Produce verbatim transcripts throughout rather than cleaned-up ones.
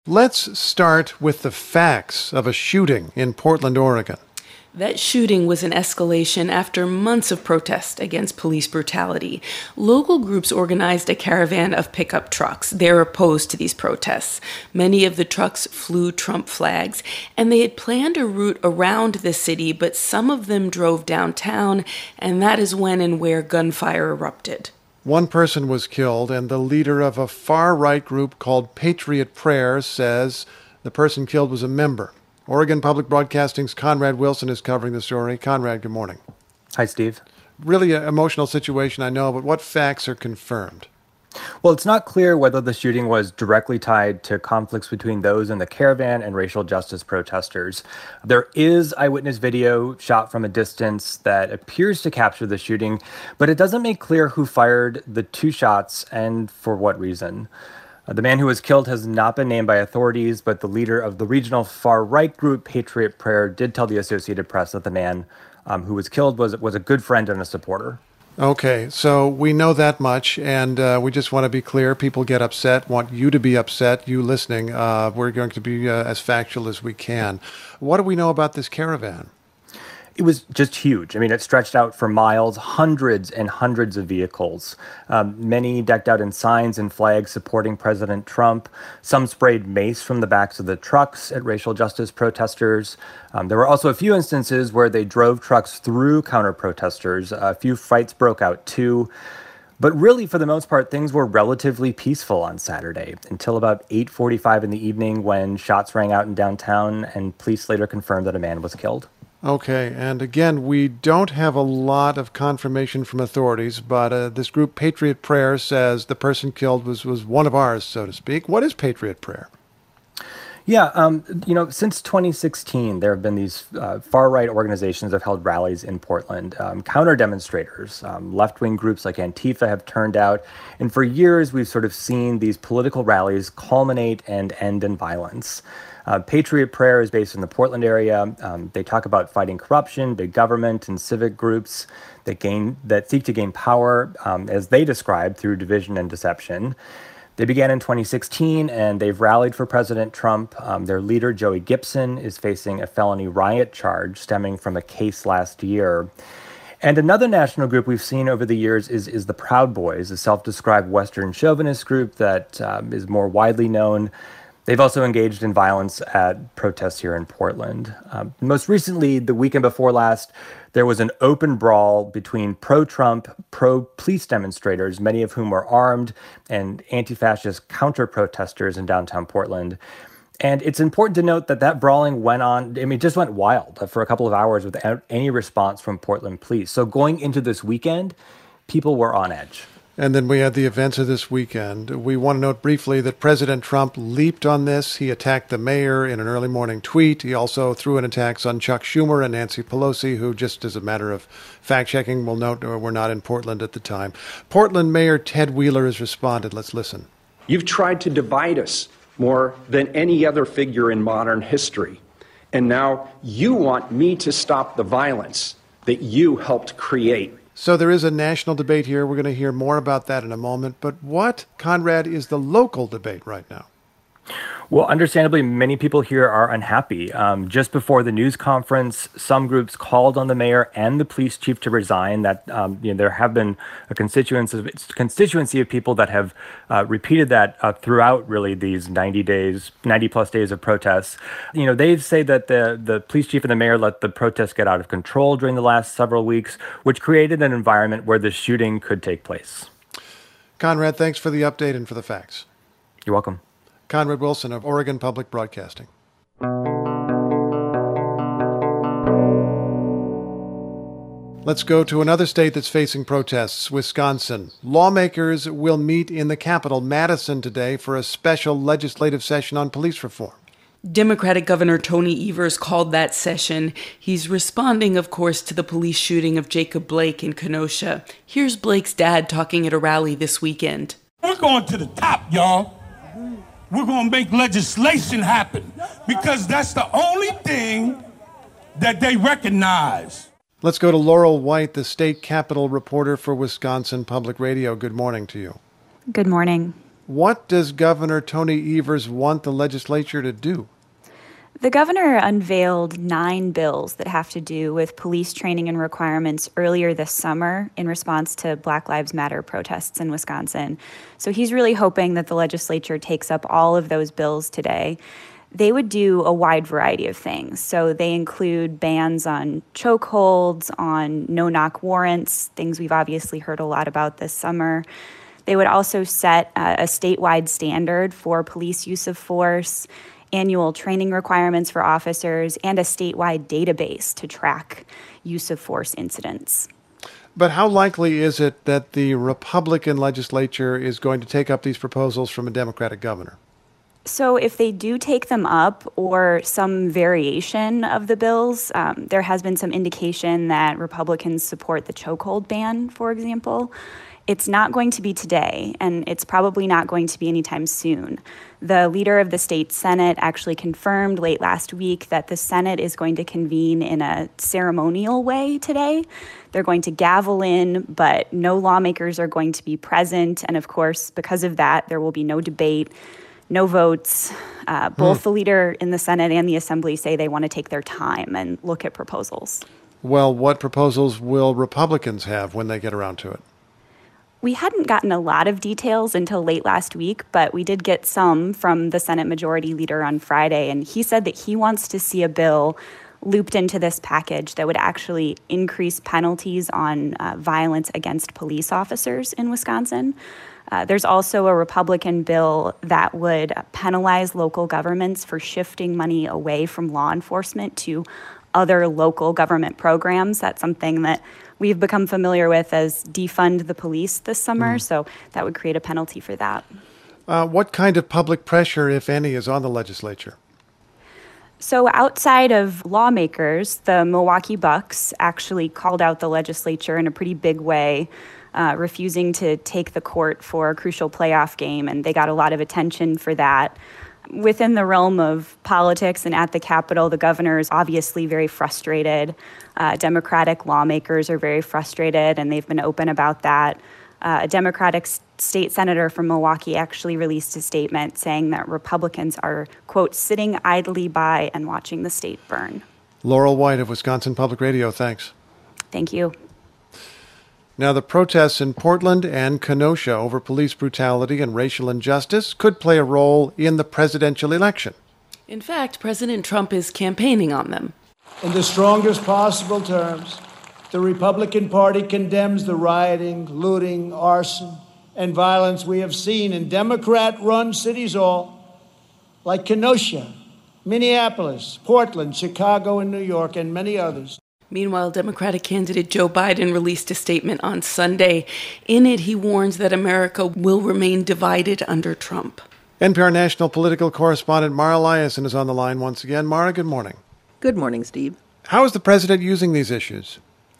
Let's start with the facts of a shooting in Portland, Oregon. That shooting was an escalation after months of protest against police brutality. Local groups organized a caravan of pickup trucks. They're opposed to these protests. Many of the trucks flew Trump flags, and they had planned a route around the city, but some of them drove downtown, and that is when and where gunfire erupted. One person was killed, and the leader of a far-right group called Patriot Prayer says the person killed was a member. Oregon Public Broadcasting's Conrad Wilson is covering the story. Conrad, good morning. Hi, Steve. Really an emotional situation, I know, but what facts are confirmed? Well, it's not clear whether the shooting was directly tied to conflicts between those in the caravan and racial justice protesters. There is eyewitness video shot from a distance that appears to capture the shooting, but it doesn't make clear who fired the two shots and for what reason. Uh, the man who was killed has not been named by authorities, but the leader of the regional far-right group, Patriot Prayer, did tell the Associated Press that the man um, who was killed was was a good friend and a supporter. Okay, so we know that much, and uh, we just want to be clear. People get upset, want you to be upset, you listening. Uh, we're going to be uh, as factual as we can. What do we know about this caravan? It was just huge. I mean, it stretched out for miles, hundreds and hundreds of vehicles, um, many decked out in signs and flags supporting President Trump. Some sprayed mace from the backs of the trucks at racial justice protesters. Um, there were also a few instances where they drove trucks through counter-protesters. A few fights broke out, too. But really, for the most part, things were relatively peaceful on Saturday until about eight forty-five in the evening when shots rang out in downtown and police later confirmed that a man was killed. Okay, and again, we don't have a lot of confirmation from authorities, but uh, this group, Patriot Prayer, says the person killed was, was one of ours, so to speak. What is Patriot Prayer? Yeah, um, you know, since twenty sixteen, there have been these uh, far-right organizations that have held rallies in Portland. Um, counter-demonstrators, um, left-wing groups like Antifa have turned out. And for years, we've sort of seen these political rallies culminate and end in violence. Uh, Patriot Prayer is based in the Portland area. Um, they talk about fighting corruption, big government, and civic groups that gain that seek to gain power, um, as they describe, through division and deception. They began in twenty sixteen, and they've rallied for President Trump. Um, their leader, Joey Gibson, is facing a felony riot charge stemming from a case last year. And another national group we've seen over the years is, is the Proud Boys, a self-described Western chauvinist group that um, is more widely known. They've also engaged in violence at protests here in Portland. Um, most recently, the weekend before last, there was an open brawl between pro-Trump, pro-police demonstrators, many of whom were armed, and anti-fascist counter-protesters in downtown Portland. And it's important to note that that brawling went on, I mean, it just went wild for a couple of hours without any response from Portland police. So going into this weekend, people were on edge. And then we had the events of this weekend. We want to note briefly that President Trump leaped on this. He attacked the mayor in an early morning tweet. He also threw in attacks on Chuck Schumer and Nancy Pelosi, who, just as a matter of fact-checking, will note were not in Portland at the time. Portland Mayor Ted Wheeler has responded. Let's listen. You've tried to divide us more than any other figure in modern history. And now you want me to stop the violence that you helped create. So there is a national debate here. We're going to hear more about that in a moment. But what, Conrad, is the local debate right now? Well, understandably, many people here are unhappy. Um, just before the news conference, some groups called on the mayor and the police chief to resign. That um, you know, there have been a constituency of, constituency of people that have uh, repeated that uh, throughout really these ninety days, ninety plus days of protests. You know, they say that the the police chief and the mayor let the protests get out of control during the last several weeks, which created an environment where the shooting could take place. Conrad, thanks for the update and for the facts. You're welcome. Conrad Wilson of Oregon Public Broadcasting. Let's go to another state that's facing protests, Wisconsin. Lawmakers will meet in the capital, Madison, today for a special legislative session on police reform. Democratic Governor Tony Evers called that session. He's responding, of course, to the police shooting of Jacob Blake in Kenosha. Here's Blake's dad talking at a rally this weekend. We're going to the top, y'all. We're going to make legislation happen because that's the only thing that they recognize. Let's go to Laurel White, the state capitol reporter for Wisconsin Public Radio. Good morning to you. Good morning. What does Governor Tony Evers want the legislature to do? The governor unveiled nine bills that have to do with police training and requirements earlier this summer in response to Black Lives Matter protests in Wisconsin. So he's really hoping that the legislature takes up all of those bills today. They would do a wide variety of things. So they include bans on chokeholds, on no-knock warrants, things we've obviously heard a lot about this summer. They would also set uh, a statewide standard for police use of force, annual training requirements for officers, and a statewide database to track use of force incidents. But how likely is it that the Republican legislature is going to take up these proposals from a Democratic governor? So if they do take them up, or some variation of the bills, um, there has been some indication that Republicans support the chokehold ban, for example. It's not going to be today, and it's probably not going to be anytime soon. The leader of the state Senate actually confirmed late last week that the Senate is going to convene in a ceremonial way today. They're going to gavel in, but no lawmakers are going to be present. And of course, because of that, there will be no debate, no votes. Uh, both hmm. the leader in the Senate and the Assembly say they want to take their time and look at proposals. Well, what proposals will Republicans have when they get around to it? We hadn't gotten a lot of details until late last week, but we did get some from the Senate Majority Leader on Friday, and he said that he wants to see a bill looped into this package that would actually increase penalties on uh, violence against police officers in Wisconsin. Uh, there's also a Republican bill that would penalize local governments for shifting money away from law enforcement to other local government programs. That's something that we've become familiar with as defund the police this summer, mm. so that would create a penalty for that. Uh, what kind of public pressure, if any, is on the legislature? So outside of lawmakers, the Milwaukee Bucks actually called out the legislature in a pretty big way, uh, refusing to take the court for a crucial playoff game, and they got a lot of attention for that. Within the realm of politics and at the Capitol, the governor is obviously very frustrated. Uh, Democratic lawmakers are very frustrated, and they've been open about that. Uh, a Democratic s- state senator from Milwaukee actually released a statement saying that Republicans are, quote, sitting idly by and watching the state burn. Laurel White of Wisconsin Public Radio, thanks. Thank you. Now, the protests in Portland and Kenosha over police brutality and racial injustice could play a role in the presidential election. In fact, President Trump is campaigning on them. In the strongest possible terms, the Republican Party condemns the rioting, looting, arson, and violence we have seen in Democrat-run cities all, like Kenosha, Minneapolis, Portland, Chicago, and New York, and many others. Meanwhile, Democratic candidate Joe Biden released a statement on Sunday. In it, he warns that America will remain divided under Trump. N P R national political correspondent Mara Liasson is on the line once again. Mara, good morning. Good morning, Steve. How is the president using these issues?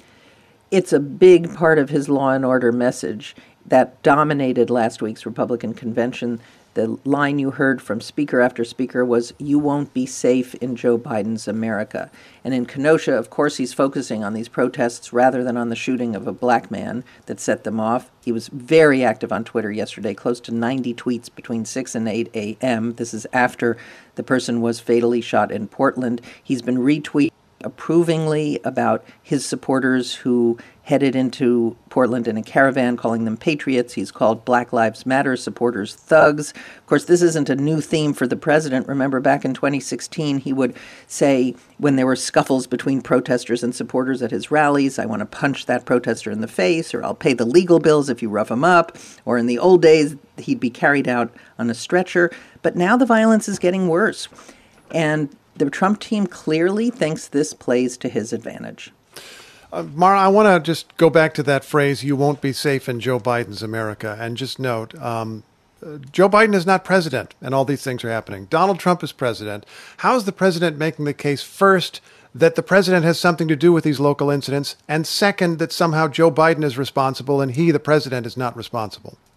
It's a big part of his law and order message that dominated last week's Republican convention. The line you heard from speaker after speaker was, "You won't be safe in Joe Biden's America." And in Kenosha, of course, he's focusing on these protests rather than on the shooting of a black man that set them off. He was very active on Twitter yesterday, close to ninety tweets between six and eight a.m. This is after the person was fatally shot in Portland. He's been retweeting approvingly about his supporters who headed into Portland in a caravan, calling them patriots. He's called Black Lives Matter supporters thugs. Of course, this isn't a new theme for the president. Remember, back in twenty sixteen, he would say when there were scuffles between protesters and supporters at his rallies, "I want to punch that protester in the face," or "I'll pay the legal bills if you rough him up." Or in the old days, he'd be carried out on a stretcher. But now the violence is getting worse. And the Trump team clearly thinks this plays to his advantage. Uh, Mara, I want to just go back to that phrase, "you won't be safe in Joe Biden's America," and just note, um, uh, Joe Biden is not president, and all these things are happening. Donald Trump is president. How is the president making the case, first, that the president has something to do with these local incidents, and second, that somehow Joe Biden is responsible and he, the president, is not responsible?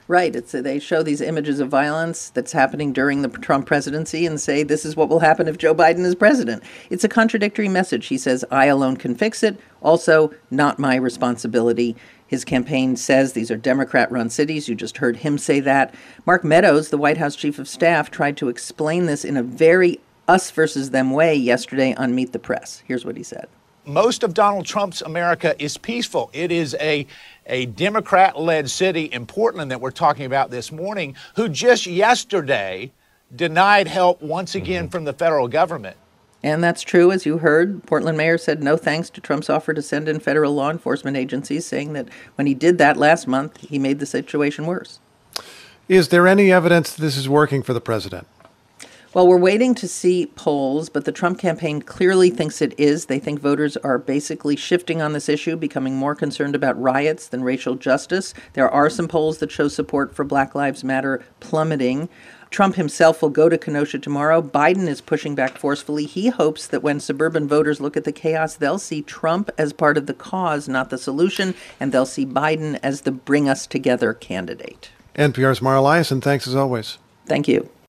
Right. It's they show these images of violence that's happening during the Trump presidency and say this is what will happen if Joe Biden is president. It's a contradictory message. He says, I alone can fix it. Also, not my responsibility. His campaign says these are Democrat-run cities. You just heard him say that. Mark Meadows, the White House chief of staff, tried to explain this in a very us versus them way yesterday on Meet the Press. Here's what he said. Most of Donald Trump's America is peaceful. It is a, a Democrat-led city in Portland that we're talking about this morning, who just yesterday denied help once again from the federal government. And that's true, as you heard. Portland mayor said no thanks to Trump's offer to send in federal law enforcement agencies, saying that when he did that last month, he made the situation worse. Is there any evidence this is working for the president? Well, we're waiting to see polls, but the Trump campaign clearly thinks it is. They think voters are basically shifting on this issue, becoming more concerned about riots than racial justice. There are some polls that show support for Black Lives Matter plummeting. Trump himself will go to Kenosha tomorrow. Biden is pushing back forcefully. He hopes that when suburban voters look at the chaos, they'll see Trump as part of the cause, not the solution, and they'll see Biden as the bring us together candidate. N P R's Mara Liasson, thanks as always. Thank you.